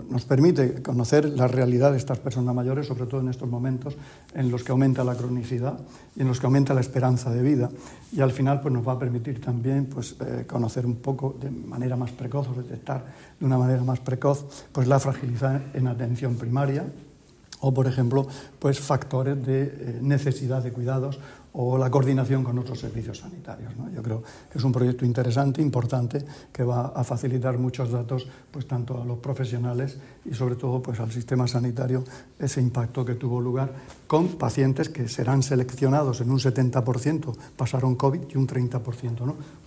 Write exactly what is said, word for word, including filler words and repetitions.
nos permite conocer la realidad de estas personas mayores, sobre todo en estos momentos en los que aumenta la cronicidad y en los que aumenta la esperanza de vida. Y al final pues, nos va a permitir también pues, eh, conocer un poco de manera más precoz o detectar de una manera más precoz pues, la fragilidad en atención primaria o, por ejemplo, pues, factores de eh, necesidad de cuidados o la coordinación con otros servicios sanitarios, ¿no? Yo creo que es un proyecto interesante, importante, que va a facilitar muchos datos pues, tanto a los profesionales y sobre todo pues, al sistema sanitario, ese impacto que tuvo lugar con pacientes que serán seleccionados en un setenta por ciento pasaron COVID y un treinta por ciento no.